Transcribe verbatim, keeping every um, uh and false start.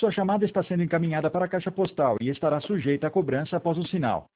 Sua chamada está sendo encaminhada para a caixa postal e estará sujeita a cobrança após o sinal.